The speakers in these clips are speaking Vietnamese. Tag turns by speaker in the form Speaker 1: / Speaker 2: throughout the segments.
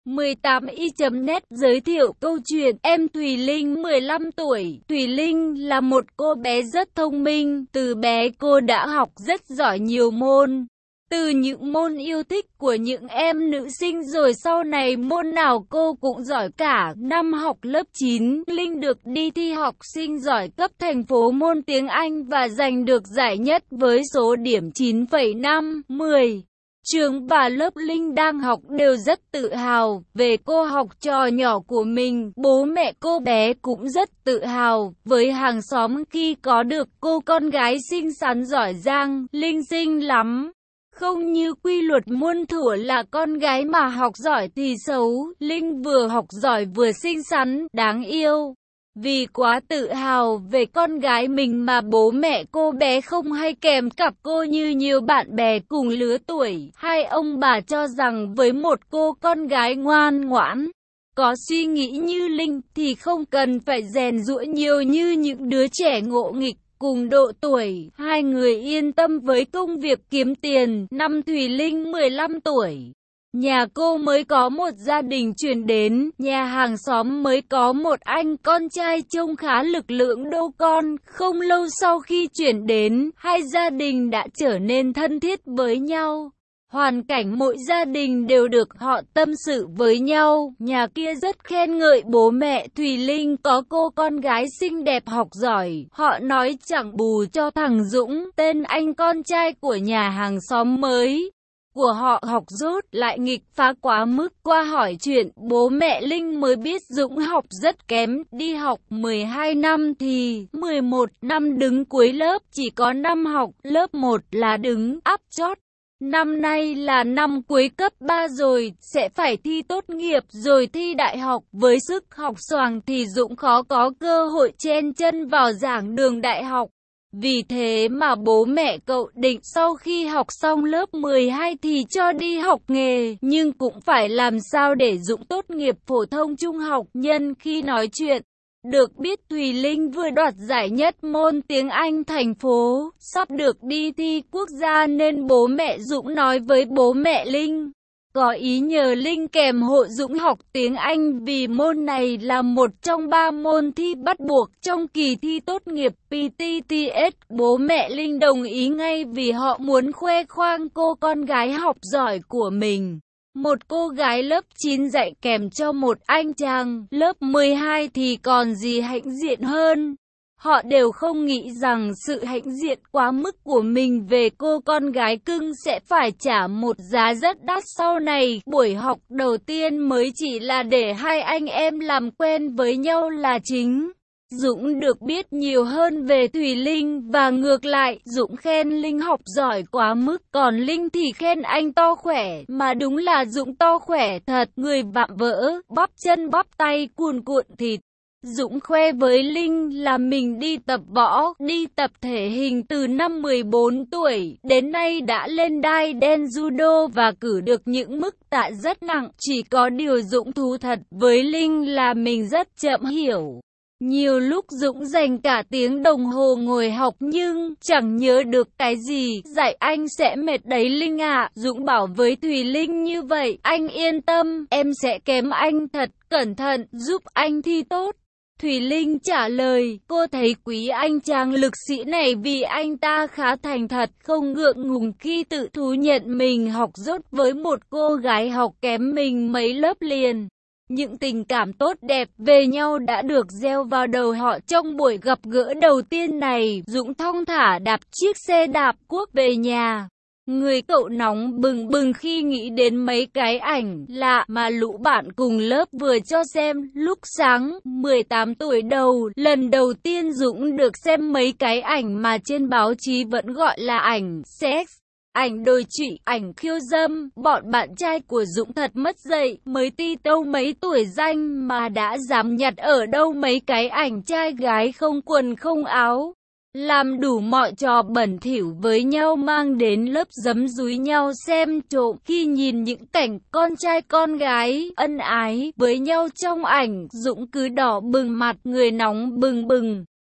Speaker 1: 18i.net giới thiệu câu chuyện em Thùy Linh 15 tuổi. Thùy Linh là một cô bé rất thông minh, từ bé cô đã học rất giỏi nhiều môn. Từ những môn yêu thích của những em nữ sinh rồi sau này môn nào cô cũng giỏi cả. Năm học lớp 9, Linh được đi thi học sinh giỏi cấp thành phố môn tiếng Anh và giành được giải nhất với số điểm 9,5, 10. Trường và lớp Linh đang học đều rất tự hào về cô học trò nhỏ của mình. Bố mẹ cô bé cũng rất tự hào với hàng xóm khi có được cô con gái xinh xắn giỏi giang. Linh xinh lắm. Không như quy luật muôn thuở là con gái mà học giỏi thì xấu. Linh vừa học giỏi vừa xinh xắn, đáng yêu. Vì quá tự hào về con gái mình mà bố mẹ cô bé không hay kèm cặp cô như nhiều bạn bè cùng lứa tuổi. Hai ông bà cho rằng với một cô con gái ngoan ngoãn, có suy nghĩ như Linh thì không cần phải rèn giũa nhiều như những đứa trẻ ngộ nghịch cùng độ tuổi. Hai người yên tâm với công việc kiếm tiền. Năm Thùy Linh 15 tuổi, nhà cô mới có một gia đình chuyển đến, nhà hàng xóm mới có một anh con trai trông khá lực lượng đô con. Không lâu sau khi chuyển đến, hai gia đình đã trở nên thân thiết với nhau. Hoàn cảnh mỗi gia đình đều được họ tâm sự với nhau. Nhà kia rất khen ngợi bố mẹ Thùy Linh có cô con gái xinh đẹp học giỏi. Họ nói chẳng bù cho thằng Dũng, tên anh con trai của nhà hàng xóm mới của họ học dốt lại nghịch phá quá mức. Qua hỏi chuyện, bố mẹ Linh mới biết Dũng học rất kém, đi học 12 năm thì 11 năm đứng cuối lớp, chỉ có năm học lớp 1 là đứng áp chót. Năm nay là năm cuối cấp 3 rồi, sẽ phải thi tốt nghiệp rồi thi đại học. Với sức học xoàng thì Dũng khó có cơ hội chen chân vào giảng đường đại học. Vì thế mà bố mẹ cậu định sau khi học xong lớp 12 thì cho đi học nghề. Nhưng cũng phải làm sao để Dũng tốt nghiệp phổ thông trung học. Nhân khi nói chuyện, được biết Thùy Linh vừa đoạt giải nhất môn tiếng Anh thành phố, sắp được đi thi quốc gia nên bố mẹ Dũng nói với bố mẹ Linh có ý nhờ Linh kèm hộ Dũng học tiếng Anh vì môn này là một trong 3 môn thi bắt buộc trong kỳ thi tốt nghiệp PTTS. Bố mẹ Linh đồng ý ngay vì họ muốn khoe khoang cô con gái học giỏi của mình. Một cô gái lớp 9 dạy kèm cho một anh chàng lớp 12 thì còn gì hãnh diện hơn. Họ đều không nghĩ rằng sự hãnh diện quá mức của mình về cô con gái cưng sẽ phải trả một giá rất đắt sau này. Buổi học đầu tiên mới chỉ là để hai anh em làm quen với nhau là chính. Dũng được biết nhiều hơn về Thùy Linh và ngược lại, Dũng khen Linh học giỏi quá mức, còn Linh thì khen anh to khỏe, mà đúng là Dũng to khỏe thật, người vạm vỡ, bắp chân bắp tay cuồn cuộn thịt. Dũng khoe với Linh là mình đi tập võ, đi tập thể hình từ năm 14 tuổi, đến nay đã lên đai đen judo và cử được những mức tạ rất nặng. Chỉ có điều Dũng thú thật với Linh là mình rất chậm hiểu. Nhiều lúc Dũng dành cả tiếng đồng hồ ngồi học nhưng chẳng nhớ được cái gì. Dạy anh sẽ mệt đấy Linh ạ. Dũng bảo với Thùy Linh như vậy, anh yên tâm, em sẽ kém anh thật, cẩn thận, giúp anh thi tốt. Thùy Linh trả lời, cô thấy quý anh chàng lực sĩ này vì anh ta khá thành thật, không ngượng ngùng khi tự thú nhận mình học dốt với một cô gái học kém mình mấy lớp liền. Những tình cảm tốt đẹp về nhau đã được gieo vào đầu họ trong buổi gặp gỡ đầu tiên này. Dũng thong thả đạp chiếc xe đạp cuốc về nhà. Người cậu nóng bừng bừng khi nghĩ đến mấy cái ảnh lạ mà lũ bạn cùng lớp vừa cho xem. Lúc sáng 18 tuổi đầu, lần đầu tiên Dũng được xem mấy cái ảnh mà trên báo chí vẫn gọi là ảnh sex, ảnh đồi trụy, ảnh khiêu dâm. Bọn bạn trai của Dũng thật mất dạy, mới ti tâu mấy tuổi danh mà đã dám nhặt ở đâu mấy cái ảnh trai gái không quần không áo, làm đủ mọi trò bẩn thỉu với nhau mang đến lớp giấm dúi nhau xem trộm. Khi nhìn những cảnh con trai con gái ân ái với nhau trong ảnh, Dũng cứ đỏ bừng mặt, người nóng bừng bừng.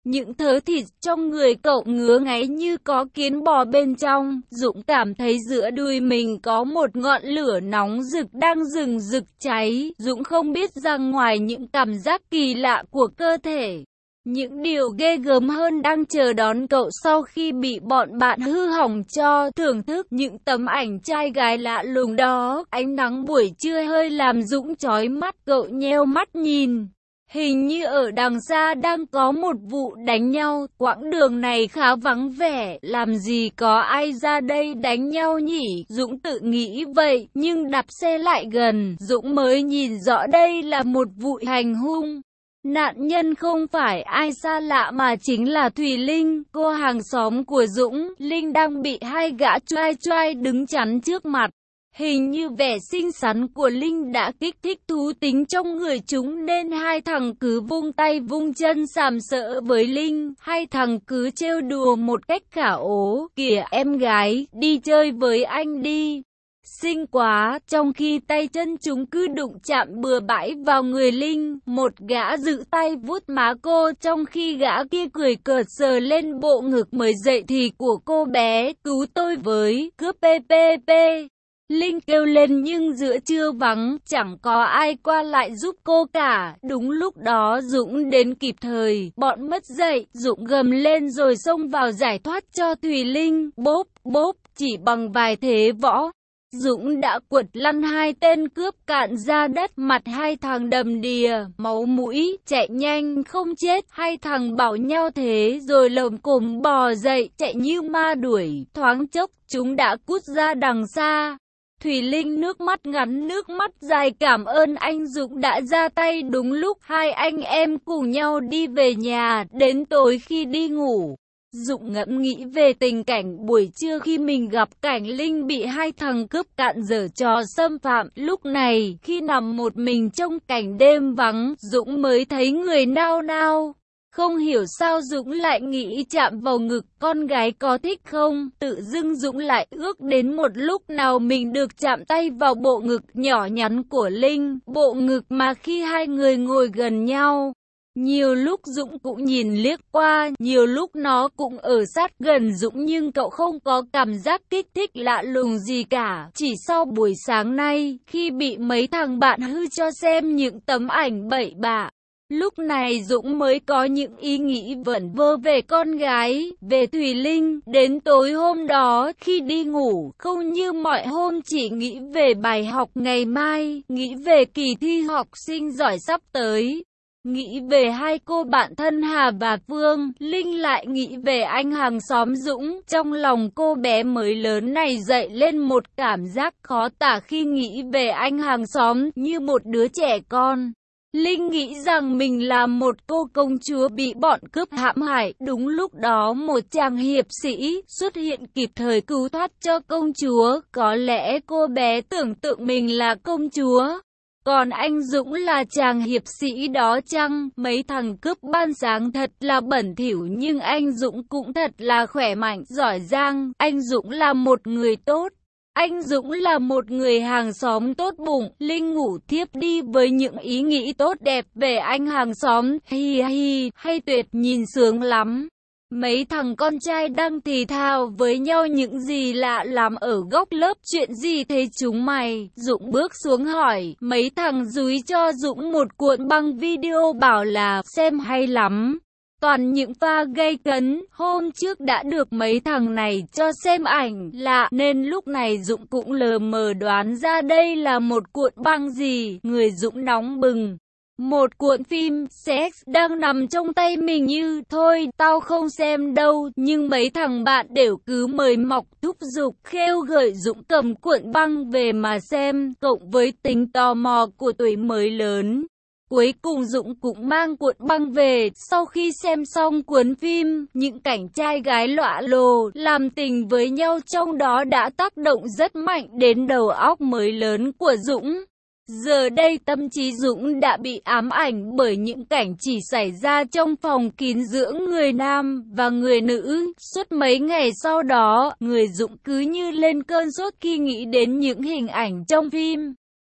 Speaker 1: Những thớ thịt trong người cậu ngứa ngáy như có kiến bò bên trong. Dũng cảm thấy giữa đùi mình có một ngọn lửa nóng rực đang rừng rực cháy. Dũng không biết rằng ngoài những cảm giác kỳ lạ của cơ thể, những điều ghê gớm hơn đang chờ đón cậu sau khi bị bọn bạn hư hỏng cho. Thưởng thức những tấm ảnh trai gái lạ lùng đó. Ánh nắng buổi trưa hơi làm Dũng chói mắt, cậu nheo mắt nhìn. Hình như ở đằng xa đang có một vụ đánh nhau, quãng đường này khá vắng vẻ, làm gì có ai ra đây đánh nhau nhỉ? Dũng tự nghĩ vậy, nhưng đạp xe lại gần, Dũng mới nhìn rõ đây là một vụ hành hung. Nạn nhân không phải ai xa lạ mà chính là Thùy Linh, cô hàng xóm của Dũng. Linh đang bị hai gã choai choai đứng chắn trước mặt. Hình như vẻ xinh xắn của Linh đã kích thích thú tính trong người chúng nên hai thằng cứ vung tay vung chân sàm sỡ với Linh. Hai thằng cứ trêu đùa một cách khả ố. Kìa em gái, đi chơi với anh đi. Xinh quá, trong khi tay chân chúng cứ đụng chạm bừa bãi vào người Linh. Một gã giữ tay vuốt má cô, trong khi gã kia cười cợt sờ lên bộ ngực mới dậy thì của cô bé. Cứu tôi với, cướp PPP. Linh kêu lên nhưng giữa trưa vắng, chẳng có ai qua lại giúp cô cả. Đúng lúc đó Dũng đến kịp thời, bọn mất dậy, Dũng gầm lên rồi xông vào giải thoát cho Thùy Linh. Bốp, bốp, chỉ bằng vài thế võ, Dũng đã quật lăn hai tên cướp cạn ra đất. Mặt hai thằng đầm đìa, máu mũi, chạy nhanh không chết. Hai thằng bảo nhau thế rồi lồm cồm bò dậy, chạy như ma đuổi. Thoáng chốc, chúng đã cút ra đằng xa. Thùy Linh nước mắt ngắn nước mắt dài cảm ơn anh Dũng đã ra tay đúng lúc. Hai anh em cùng nhau đi về nhà. Đến tối khi đi ngủ, Dũng ngẫm nghĩ về tình cảnh buổi trưa khi mình gặp cảnh Linh bị hai thằng cướp cạn giở trò xâm phạm. Lúc này, khi nằm một mình trong cảnh đêm vắng, Dũng mới thấy người nao nao. Không hiểu sao Dũng lại nghĩ chạm vào ngực con gái có thích không? Tự dưng Dũng lại ước đến một lúc nào mình được chạm tay vào bộ ngực nhỏ nhắn của Linh. Bộ ngực mà khi hai người ngồi gần nhau, nhiều lúc Dũng cũng nhìn liếc qua, nhiều lúc nó cũng ở sát gần Dũng nhưng cậu không có cảm giác kích thích lạ lùng gì cả. Chỉ sau buổi sáng nay, khi bị mấy thằng bạn hư cho xem những tấm ảnh bậy bạ, lúc này Dũng mới có những ý nghĩ vẩn vơ về con gái, về Thùy Linh. Đến tối hôm đó, khi đi ngủ, không như mọi hôm chỉ nghĩ về bài học ngày mai, nghĩ về kỳ thi học sinh giỏi sắp tới, nghĩ về hai cô bạn thân Hà và Phương. Linh lại nghĩ về anh hàng xóm Dũng. Trong lòng cô bé mới lớn này dậy lên một cảm giác khó tả khi nghĩ về anh hàng xóm như một đứa trẻ con. Linh nghĩ rằng mình là một cô công chúa bị bọn cướp hãm hại. Đúng lúc đó một chàng hiệp sĩ xuất hiện kịp thời cứu thoát cho công chúa. Có lẽ cô bé tưởng tượng mình là công chúa, còn anh Dũng là chàng hiệp sĩ đó chăng? Mấy thằng cướp ban sáng thật là bẩn thỉu nhưng anh Dũng cũng thật là khỏe mạnh, giỏi giang. Anh Dũng là một người tốt. Anh Dũng là một người hàng xóm tốt bụng. Linh ngủ thiếp đi với những ý nghĩ tốt đẹp về anh hàng xóm. Hi hi, hay tuyệt, nhìn sướng lắm. Mấy thằng con trai đang thì thào với nhau những gì lạ lắm ở góc lớp. Chuyện gì thế chúng mày? Dũng bước xuống hỏi. Mấy thằng dúi cho Dũng một cuộn băng video bảo là xem hay lắm. Toàn những pha gây cấn. Hôm trước đã được mấy thằng này cho xem ảnh lạ nên lúc này Dũng cũng lờ mờ đoán ra đây là một cuộn băng gì. Người Dũng nóng bừng. Một cuộn phim sex đang nằm trong tay mình như thôi tao không xem đâu, nhưng mấy thằng bạn đều cứ mời mọc thúc giục khêu gợi Dũng cầm cuộn băng về mà xem. Cộng với tính tò mò của tuổi mới lớn, cuối cùng Dũng cũng mang cuộn băng về. Sau khi xem xong cuốn phim, những cảnh trai gái lọa lồ làm tình với nhau trong đó đã tác động rất mạnh đến đầu óc mới lớn của Dũng. Giờ đây tâm trí Dũng đã bị ám ảnh bởi những cảnh chỉ xảy ra trong phòng kín giữa người nam và người nữ. Suốt mấy ngày sau đó, người Dũng cứ như lên cơn sốt khi nghĩ đến những hình ảnh trong phim.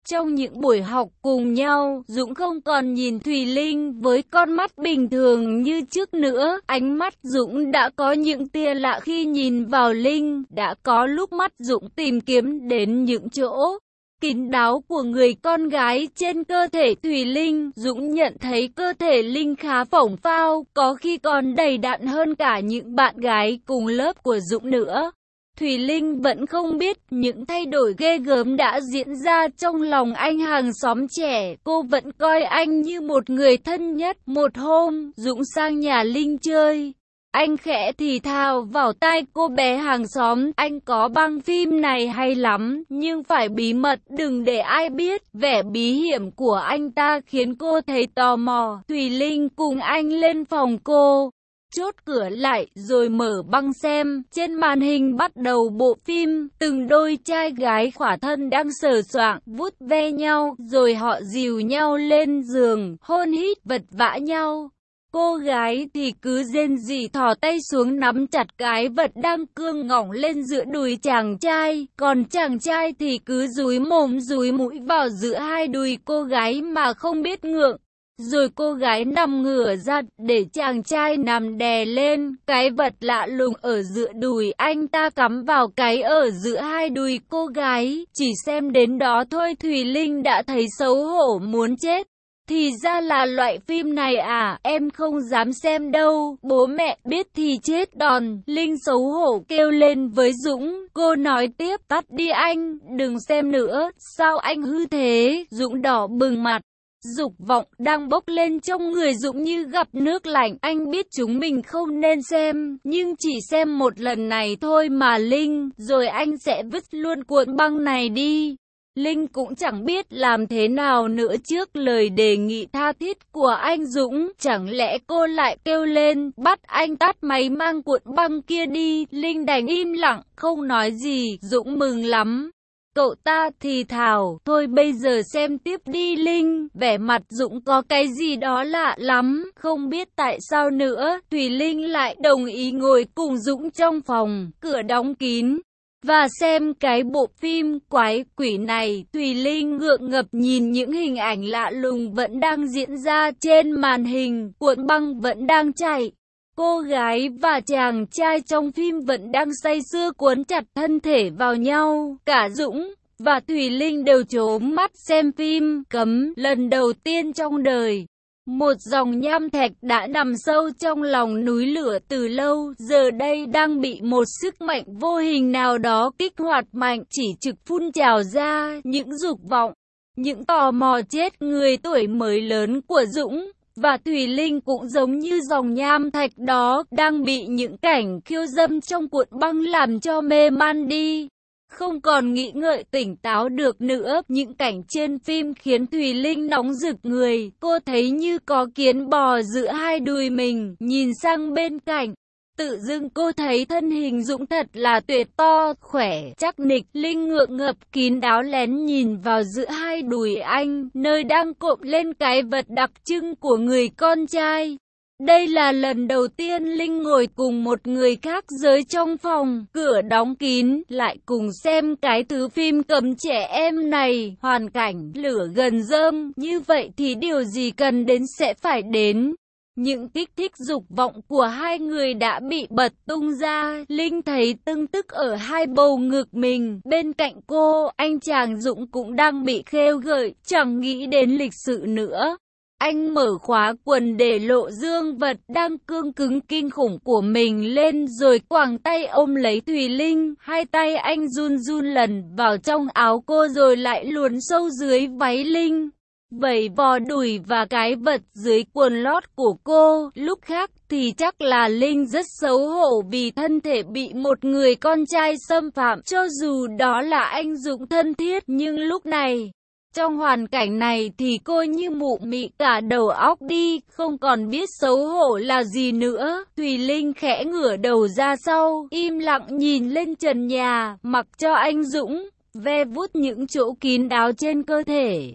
Speaker 1: Trong những buổi học cùng nhau, Dũng không còn nhìn Thùy Linh với con mắt bình thường như trước nữa. Ánh mắt Dũng đã có những tia lạ khi nhìn vào Linh, đã có lúc mắt Dũng tìm kiếm đến những chỗ kín đáo của người con gái trên cơ thể Thùy Linh. Dũng nhận thấy cơ thể Linh khá phồng phao, có khi còn đầy đặn hơn cả những bạn gái cùng lớp của Dũng nữa. Thùy Linh vẫn không biết những thay đổi ghê gớm đã diễn ra trong lòng anh hàng xóm trẻ. Cô vẫn coi anh như một người thân nhất. Một hôm, Dũng sang nhà Linh chơi. Anh khẽ thì thào vào tai cô bé hàng xóm, anh có băng phim này hay lắm, nhưng phải bí mật, đừng để ai biết. Vẻ bí hiểm của anh ta khiến cô thấy tò mò. Thùy Linh cùng anh lên phòng cô, chốt cửa lại rồi mở băng xem. Trên màn hình bắt đầu bộ phim, từng đôi trai gái khỏa thân đang sờ soạng, vuốt ve nhau, rồi họ dìu nhau lên giường, hôn hít vật vã nhau. Cô gái thì cứ rên rỉ thò tay xuống nắm chặt cái vật đang cương ngỏng lên giữa đùi chàng trai, còn chàng trai thì cứ dúi mồm dúi mũi vào giữa hai đùi cô gái mà không biết ngượng. Rồi cô gái nằm ngửa ra để chàng trai nằm đè lên, cái vật lạ lùng ở giữa đùi anh ta cắm vào cái ở giữa hai đùi cô gái. Chỉ xem đến đó thôi Thùy Linh đã thấy xấu hổ muốn chết. Thì ra là loại phim này à, em không dám xem đâu, bố mẹ biết thì chết đòn. Linh xấu hổ kêu lên với Dũng, cô nói tiếp, tắt đi anh, đừng xem nữa, sao anh hư thế? Dũng đỏ bừng mặt, dục vọng đang bốc lên trong người Dũng như gặp nước lạnh. Anh biết chúng mình không nên xem, nhưng chỉ xem một lần này thôi mà Linh, rồi anh sẽ vứt luôn cuộn băng này đi. Linh cũng chẳng biết làm thế nào nữa trước lời đề nghị tha thiết của anh Dũng. Chẳng lẽ cô lại kêu lên, bắt anh tắt máy mang cuộn băng kia đi. Linh đành im lặng, không nói gì. Dũng mừng lắm. Cậu ta thì thào, thôi bây giờ xem tiếp đi Linh. Vẻ mặt Dũng có cái gì đó lạ lắm. Không biết tại sao nữa, Thùy Linh lại đồng ý ngồi cùng Dũng trong phòng, cửa đóng kín và xem cái bộ phim quái quỷ này. Thùy Linh ngượng ngập nhìn những hình ảnh lạ lùng vẫn đang diễn ra trên màn hình, cuộn băng vẫn đang chạy. Cô gái và chàng trai trong phim vẫn đang say sưa cuốn chặt thân thể vào nhau. Cả Dũng và Thùy Linh đều trố mắt xem phim cấm lần đầu tiên trong đời. Một dòng nham thạch đã nằm sâu trong lòng núi lửa từ lâu, giờ đây đang bị một sức mạnh vô hình nào đó kích hoạt mạnh, chỉ trực phun trào ra. Những dục vọng, những tò mò chết người tuổi mới lớn của Dũng và Thùy Linh cũng giống như dòng nham thạch đó, đang bị những cảnh khiêu dâm trong cuộn băng làm cho mê man đi. Không còn nghĩ ngợi tỉnh táo được nữa, những cảnh trên phim khiến Thùy Linh nóng rực người. Cô thấy như có kiến bò giữa hai đùi mình, nhìn sang bên cạnh. Tự dưng cô thấy thân hình Dũng thật là tuyệt, to, khỏe, chắc nịch. Linh ngượng ngập kín đáo lén nhìn vào giữa hai đùi anh, nơi đang cộm lên cái vật đặc trưng của người con trai. Đây là lần đầu tiên Linh ngồi cùng một người khác giới trong phòng, cửa đóng kín, lại cùng xem cái thứ phim cấm trẻ em này. Hoàn cảnh lửa gần rơm, như vậy thì điều gì cần đến sẽ phải đến. Những kích thích dục vọng của hai người đã bị bật tung ra. Linh thấy tưng tức ở hai bầu ngực mình. Bên cạnh cô, anh chàng Dũng cũng đang bị khêu gợi, chẳng nghĩ đến lịch sự nữa. Anh mở khóa quần để lộ dương vật đang cương cứng kinh khủng của mình lên, rồi quàng tay ôm lấy Thùy Linh. Hai tay anh run run lần vào trong áo cô rồi lại luồn sâu dưới váy Linh, vẩy vò đùi và cái vật dưới quần lót của cô. Lúc khác thì chắc là Linh rất xấu hổ vì thân thể bị một người con trai xâm phạm, cho dù đó là anh Dũng thân thiết, nhưng lúc này, trong hoàn cảnh này thì cô như mụ mị cả đầu óc đi, không còn biết xấu hổ là gì nữa. Thùy Linh khẽ ngửa đầu ra sau, im lặng nhìn lên trần nhà, mặc cho anh Dũng ve vuốt những chỗ kín đáo trên cơ thể.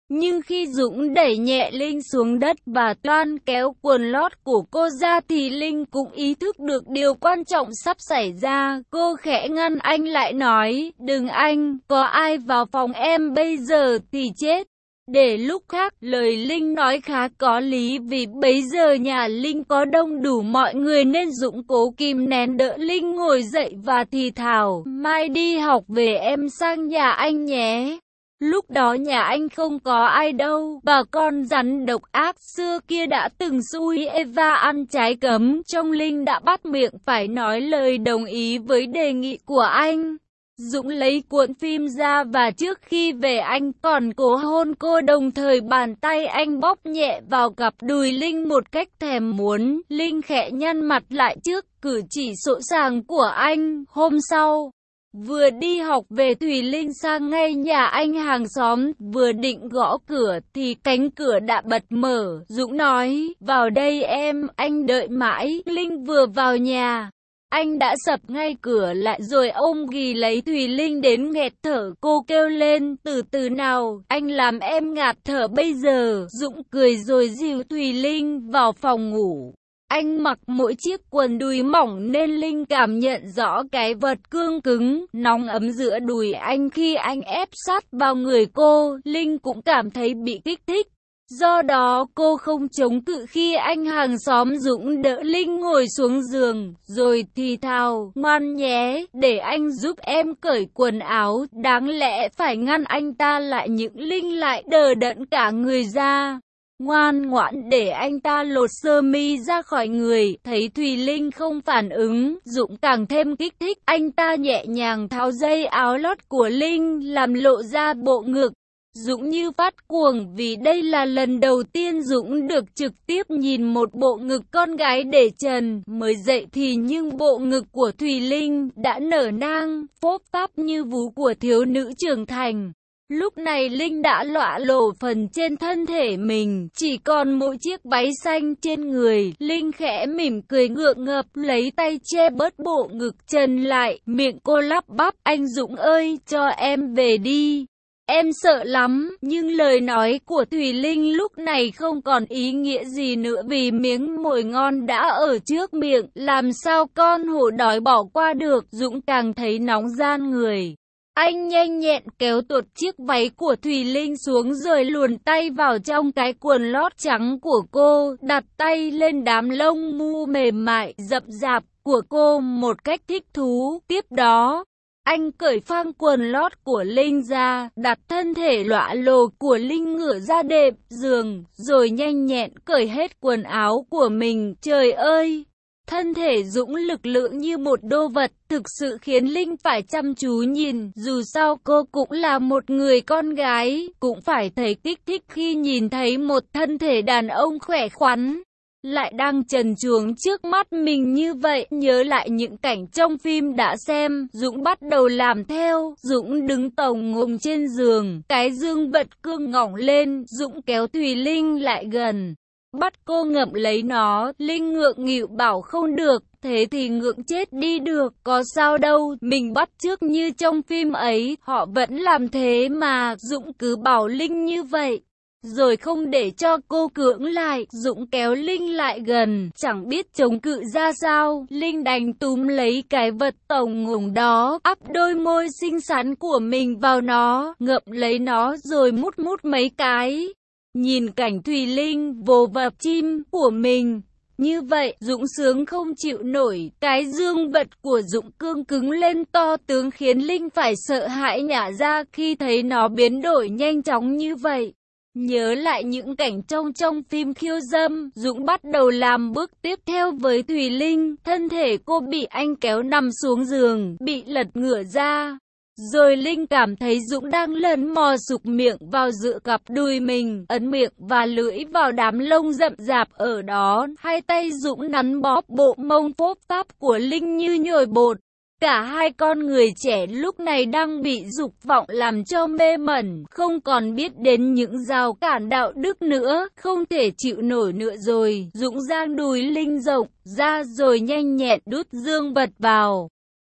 Speaker 1: Nhưng khi Dũng đẩy nhẹ Linh xuống đất và toan kéo quần lót của cô ra thì Linh cũng ý thức được điều quan trọng sắp xảy ra. Cô khẽ ngăn anh lại nói, đừng anh, có ai vào phòng em bây giờ thì chết. Để lúc khác, lời Linh nói khá có lý vì bấy giờ nhà Linh có đông đủ mọi người nên Dũng cố kìm nén đỡ Linh ngồi dậy và thì thào, mai đi học về em sang nhà anh nhé. Lúc đó nhà anh không có ai đâu, bà con rắn độc ác xưa kia đã từng xui Eva ăn trái cấm. Trong Linh đã bắt miệng phải nói lời đồng ý với đề nghị của anh. Dũng lấy cuộn phim ra và trước khi về anh còn cố hôn cô, đồng thời bàn tay anh bóp nhẹ vào cặp đùi Linh một cách thèm muốn. Linh khẽ nhăn mặt lại trước cử chỉ sỗ sàng của anh. Hôm sau, vừa đi học về Thùy Linh sang ngay nhà anh hàng xóm, vừa định gõ cửa thì cánh cửa đã bật mở. Dũng nói, vào đây em, anh đợi mãi. Linh vừa vào nhà, anh đã sập ngay cửa lại rồi ôm ghì lấy Thùy Linh đến nghẹt thở. Cô kêu lên, từ từ nào, anh làm em ngạt thở bây giờ. Dũng cười rồi dìu Thùy Linh vào phòng ngủ. Anh mặc mỗi chiếc quần đùi mỏng nên Linh cảm nhận rõ cái vật cương cứng, nóng ấm giữa đùi anh khi anh ép sát vào người cô. Linh cũng cảm thấy bị kích thích. Do đó cô không chống cự khi anh hàng xóm Dũng đỡ Linh ngồi xuống giường, rồi thì thào, ngoan nhé, để anh giúp em cởi quần áo. Đáng lẽ phải ngăn anh ta lại nhưng Linh lại đờ đẫn cả người ra. Ngoan ngoãn để anh ta lột sơ mi ra khỏi người. Thấy Thùy Linh không phản ứng, Dũng càng thêm kích thích. Anh ta nhẹ nhàng tháo dây áo lót của Linh, làm lộ ra bộ ngực. Dũng như phát cuồng vì đây là lần đầu tiên Dũng được trực tiếp nhìn một bộ ngực con gái để trần. Mới dậy thì nhưng bộ ngực của Thùy Linh đã nở nang, phốp pháp như vú của thiếu nữ trưởng thành. Lúc này Linh đã lõa lồ phần trên thân thể mình, chỉ còn mỗi chiếc váy xanh trên người. Linh khẽ mỉm cười ngượng ngập, lấy tay che bớt bộ ngực trần lại, miệng cô lắp bắp, anh Dũng ơi, cho em về đi. Em sợ lắm, nhưng lời nói của Thùy Linh lúc này không còn ý nghĩa gì nữa vì miếng mồi ngon đã ở trước miệng, làm sao con hổ đói bỏ qua được. Dũng càng thấy nóng gian người. Anh nhanh nhẹn kéo tuột chiếc váy của Thùy Linh xuống rồi luồn tay vào trong cái quần lót trắng của cô, đặt tay lên đám lông mu mềm mại, rậm rạp của cô một cách thích thú. Tiếp đó, anh cởi phang quần lót của Linh ra, đặt thân thể lõa lồ của Linh ngửa ra đệm giường, rồi nhanh nhẹn cởi hết quần áo của mình. Trời ơi! Thân thể Dũng lực lượng như một đô vật, thực sự khiến Linh phải chăm chú nhìn. Dù sao cô cũng là một người con gái, cũng phải thấy kích thích khi nhìn thấy một thân thể đàn ông khỏe khoắn lại đang trần truồng trước mắt mình như vậy. Nhớ lại những cảnh trong phim đã xem, Dũng bắt đầu làm theo. Dũng đứng tồng ngồm trên giường, cái dương vật cương ngỏng lên. Dũng kéo Thùy Linh lại gần, bắt cô ngậm lấy nó. Linh ngượng nghịu bảo không được. Thế thì ngượng chết đi được, có sao đâu, mình bắt chước như trong phim ấy, họ vẫn làm thế mà. Dũng cứ bảo Linh như vậy, rồi không để cho cô cưỡng lại. Dũng kéo Linh lại gần, chẳng biết chống cự ra sao. Linh đành túm lấy cái vật tổng ngủng đó, ắp đôi môi xinh xắn của mình vào nó, ngậm lấy nó rồi mút mút mấy cái. Nhìn cảnh Thùy Linh vồ vào chim của mình như vậy, Dũng sướng không chịu nổi. Cái dương vật của Dũng cương cứng lên to tướng khiến Linh phải sợ hãi nhả ra khi thấy nó biến đổi nhanh chóng như vậy. Nhớ lại những cảnh trong phim khiêu dâm, Dũng bắt đầu làm bước tiếp theo với Thùy Linh. Thân thể cô bị anh kéo nằm xuống giường, bị lật ngửa ra. Rồi Linh cảm thấy Dũng đang lần mò sục miệng vào giữa cặp đùi mình, ấn miệng và lưỡi vào đám lông rậm rạp ở đó. Hai tay Dũng nắn bóp bộ mông phốp pháp của Linh như nhồi bột. Cả hai con người trẻ lúc này đang bị dục vọng làm cho mê mẩn, không còn biết đến những rào cản đạo đức nữa, không thể chịu nổi nữa rồi. Dũng giang đùi Linh rộng ra rồi nhanh nhẹn đút dương vật vào.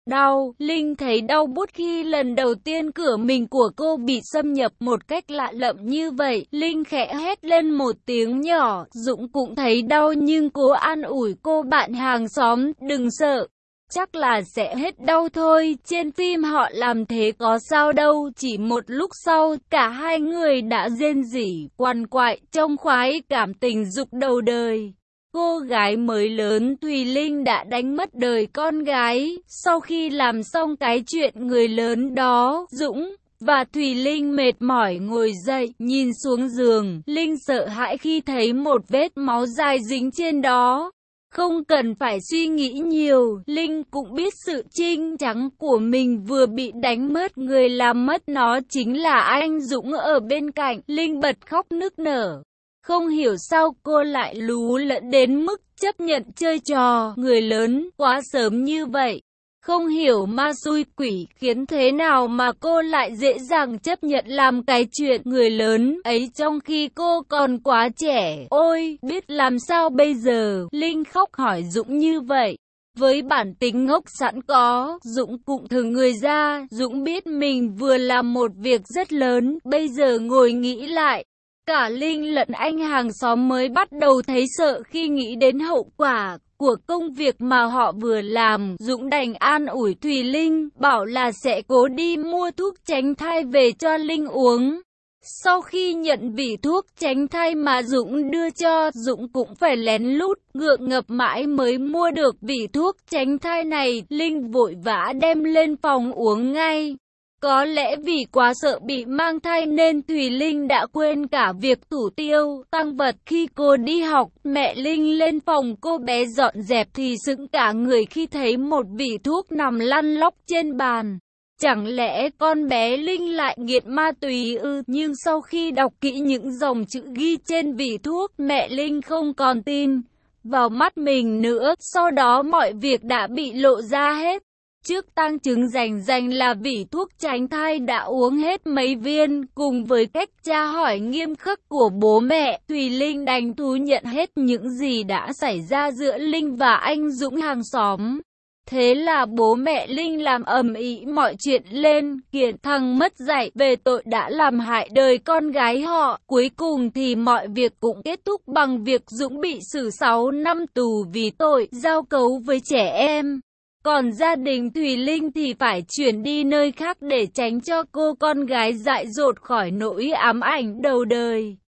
Speaker 1: Đau, Linh thấy đau buốt khi lần đầu tiên cửa mình của cô bị xâm nhập một cách lạ lẫm như vậy. Linh khẽ hét lên một tiếng nhỏ, Dũng cũng thấy đau nhưng cố an ủi cô bạn hàng xóm, đừng sợ. Chắc là sẽ hết đau thôi, trên phim họ làm thế có sao đâu. Chỉ một lúc sau, cả hai người đã rên rỉ, quằn quại, trong khoái cảm tình dục đầu đời. Cô gái mới lớn Thùy Linh đã đánh mất đời con gái. Sau khi làm xong cái chuyện người lớn đó, Dũng và Thùy Linh mệt mỏi ngồi dậy, nhìn xuống giường. Linh sợ hãi khi thấy một vết máu dài dính trên đó. Không cần phải suy nghĩ nhiều, Linh cũng biết sự trinh trắng của mình vừa bị đánh mất, người làm mất nó chính là anh Dũng ở bên cạnh. Linh bật khóc nức nở. Không hiểu sao cô lại lú lẫn đến mức chấp nhận chơi trò người lớn quá sớm như vậy. Không hiểu ma xui quỷ khiến thế nào mà cô lại dễ dàng chấp nhận làm cái chuyện người lớn ấy trong khi cô còn quá trẻ. Ôi, biết làm sao bây giờ? Linh khóc hỏi Dũng như vậy. Với bản tính ngốc sẵn có, Dũng cũng thử người ra. Dũng biết mình vừa làm một việc rất lớn, bây giờ ngồi nghĩ lại. Cả Linh lẫn anh hàng xóm mới bắt đầu thấy sợ khi nghĩ đến hậu quả của công việc mà họ vừa làm. Dũng đành an ủi Thùy Linh, bảo là sẽ cố đi mua thuốc tránh thai về cho Linh uống. Sau khi nhận vỉ thuốc tránh thai mà Dũng đưa cho, Dũng cũng phải lén lút, ngượng ngập mãi mới mua được vỉ thuốc tránh thai này. Linh vội vã đem lên phòng uống ngay. Có lẽ vì quá sợ bị mang thai nên Thùy Linh đã quên cả việc thủ tiêu tang vật. Khi cô đi học, mẹ Linh lên phòng cô bé dọn dẹp thì sững cả người khi thấy một vỉ thuốc nằm lăn lóc trên bàn. Chẳng lẽ con bé Linh lại nghiện ma túy ư? Nhưng sau khi đọc kỹ những dòng chữ ghi trên vỉ thuốc, mẹ Linh không còn tin vào mắt mình nữa. Sau đó mọi việc đã bị lộ ra hết. Trước tang chứng rành là vỉ thuốc tránh thai đã uống hết mấy viên, cùng với cách tra hỏi nghiêm khắc của bố mẹ, Thùy Linh đành thú nhận hết những gì đã xảy ra giữa Linh và anh Dũng hàng xóm. Thế là bố mẹ Linh làm ầm ĩ mọi chuyện lên, kiện thằng mất dạy về tội đã làm hại đời con gái họ. Cuối cùng thì mọi việc cũng kết thúc bằng việc Dũng bị xử 6 năm tù vì tội giao cấu với trẻ em. Còn gia đình Thùy Linh thì phải chuyển đi nơi khác để tránh cho cô con gái dại dột khỏi nỗi ám ảnh đầu đời.